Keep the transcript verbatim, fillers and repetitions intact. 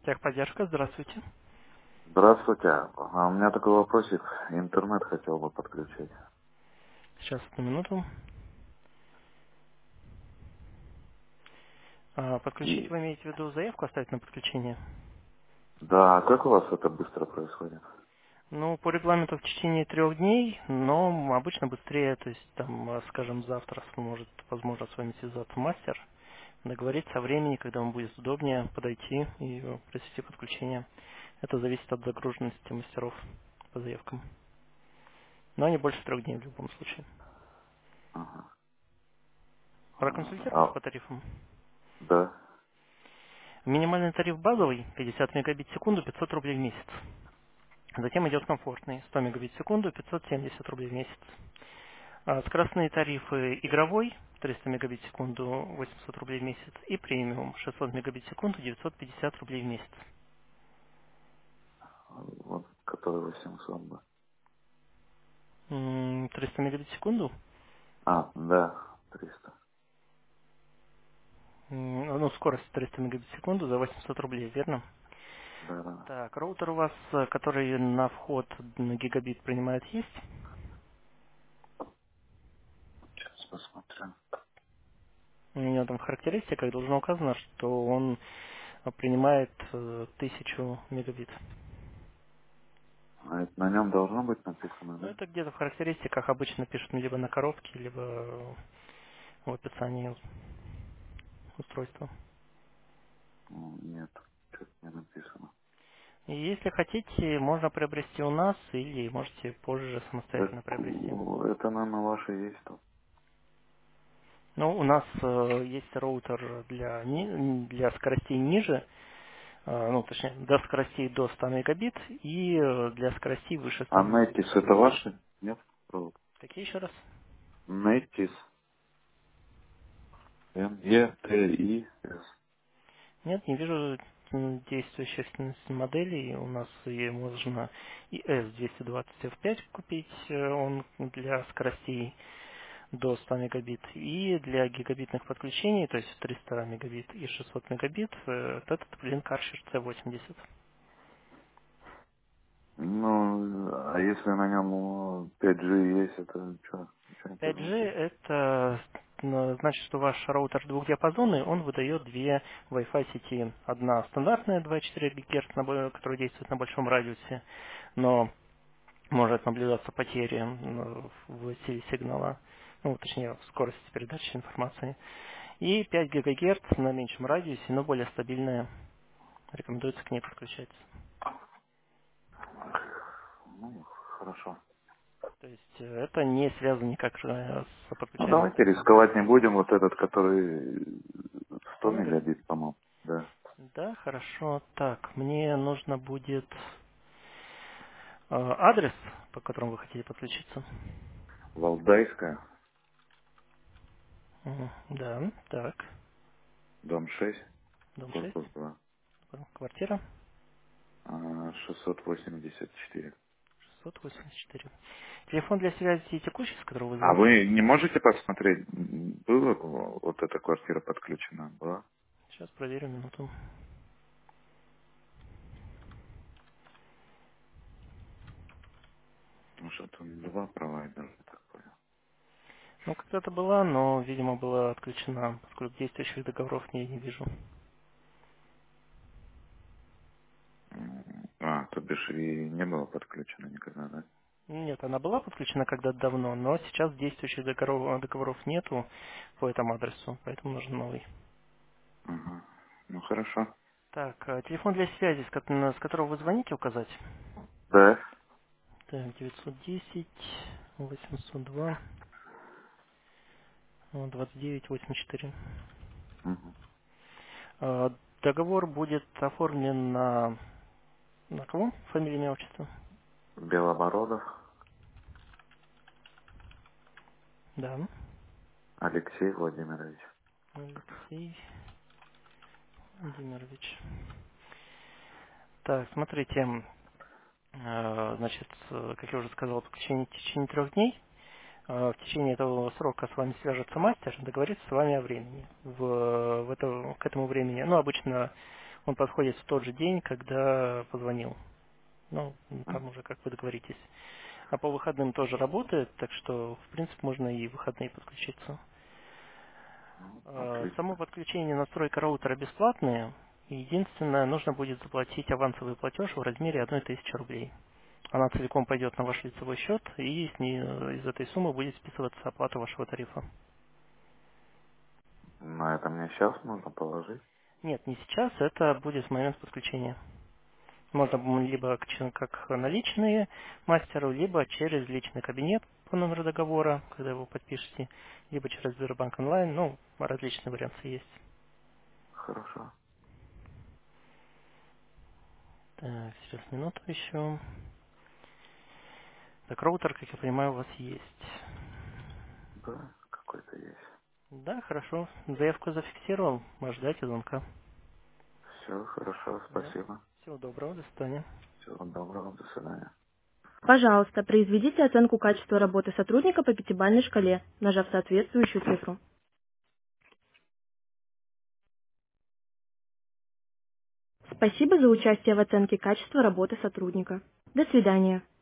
Техподдержка, здравствуйте. Здравствуйте. А у меня такой вопросик. Интернет хотел бы подключить. Сейчас, одну минуту. А, Подключить И вы имеете в виду заявку оставить на подключение? да, а как у вас это быстро происходит? Ну, по регламенту в течение трех дней, но обычно быстрее, то есть там, а, скажем, завтра сможет, возможно, с вами связаться мастер, договориться о времени, когда вам будет удобнее подойти и э, произвести подключение. Это зависит от загруженности мастеров по заявкам. Но не больше трех дней в любом случае. Ага. Проконсультироваться А, по тарифам? да. Минимальный тариф базовый, пятьдесят мегабит в секунду, пятьсот рублей в месяц. Затем идет комфортный, сто мегабит в секунду, пятьсот семьдесят рублей в месяц. А скоростные тарифы игровой, триста мегабит в секунду, восемьсот рублей в месяц. И премиум, шестьсот мегабит в секунду, девятьсот пятьдесят рублей в месяц. Вот, который восемьсот бы. М, триста мегабит в секунду, А, да, триста. м, ну, скорость триста мегабит в секунду за восемьсот рублей, верно? Да, да. Так, роутер у вас, э, который на вход на гигабит принимает, есть? Сейчас посмотрю. У меня там в характеристиках должно указано, что он э, принимает э, тысячу мегабит. А это на нем должно быть написано, Ну, да? это где-то в характеристиках обычно пишут либо на коробке, либо в описании устройства. Ну, нет, что-то не написано. И если хотите, можно приобрести у нас или можете позже Так, самостоятельно приобрести. у- это, наверное, ваше есть тут. Ну, у нас э, есть роутер для, ни- для скоростей ниже, э, ну, точнее, до скоростей до ста мегабит и э, для скоростей выше ста А мегабит. Нетис это ваше? Нет? Какие еще раз? Нетис. Н Е Т И С. Нет, не вижу м, действующих с- моделей. У нас и можно и эс двести двадцать эф пять купить, э, он для скоростей до ста мегабит, и для гигабитных подключений, то есть триста мегабит и шестьсот мегабит, э, вот этот Link Archer си восемьдесят. Ну, а если на нем пять джи есть, это что? Ничего не пять джи понимаю. это ну, значит, что ваш роутер двухдиапазонный, он выдает две Wi-Fi сети. Одна стандартная двадцать четыре ГГц, на бо- которая действует на большом радиусе, но может наблюдаться потери м, в силе сигнала, ну, точнее, в скорости передачи информации. И пять ГГц на меньшем радиусе, но более стабильная. Рекомендуется к ней подключаться. Ну, хорошо. То есть э, это не связано никак э, с Ну, подключаемым давайте устройством. рисковать не будем. Вот этот, который сто сто мегабит? мегабит, по-моему. Да. Да, хорошо. Так, мне нужно будет э, адрес, по которому вы хотите подключиться. Валдайская, Мгм. Да, так. дом шесть, Дом шесть, корпус два, квартира а, шестьсот восемьдесят четыре. шестьсот восемьдесят четыре. Телефон для связи текущий, с которого вы А звоните. вы не можете посмотреть, м, была вот эта квартира подключена? Была? Сейчас проверю минуту. Ну, что-то два провайдера, я так понял. Ну, когда-то была, но, видимо, была отключена, поскольку действующих договоров я не вижу. М, А, то бишь и не было подключено никогда, да? Нет, она была подключена когда-то давно, но сейчас действующих договоров, договоров нету по этому адресу, поэтому нужен новый. Ага. Ну, хорошо. Так, а телефон для связи, с ко- на- с которого вы звоните, указать? Да. Так, девятьсот десять, восемьсот два, э, двадцать девять, восемьдесят четыре. Мгм. А, Договор будет оформлен на... На кого? Фамилия, имя, отчество? Белобородов Да. Алексей Владимирович. Алексей Владимирович. Так, смотрите, э, значит, э, как я уже сказал, подключение в течение трех дней. Э, В течение этого срока с вами свяжется мастер, договорится с вами о времени. В, в это, к этому времени, ну, обычно Он подходит в тот же день, когда позвонил. Ну, там М, уже как вы договоритесь. А по выходным тоже работает, так что, в принципе, можно и в выходные подключиться. Э, Само Отлично. подключение и настройка роутера бесплатные. Единственное, нужно будет заплатить авансовый платеж в размере одной тысячи рублей. Она целиком пойдет на ваш лицевой счет, и с ней, э, из этой суммы будет списываться оплата вашего тарифа. На это мне сейчас нужно положить. Нет, не сейчас, это будет в момент подключения. Можно м, либо к ч- как наличные мастеру, либо через личный кабинет по номеру договора, когда вы его подпишете, либо через Сбербанк онлайн, ну, различные варианты есть. Хорошо. Так, сейчас минуту еще. Так, роутер, как я понимаю, у вас есть. Да, какой-то есть. Да, хорошо. Заявку зафиксировал. Ожидайте звонка. Все, хорошо, Да. спасибо. Всего доброго, до свидания. Всего доброго, до свидания. Пожалуйста, произведите оценку качества работы сотрудника по пятибалльной шкале, нажав соответствующую цифру. Спасибо за участие в оценке качества работы сотрудника. До свидания.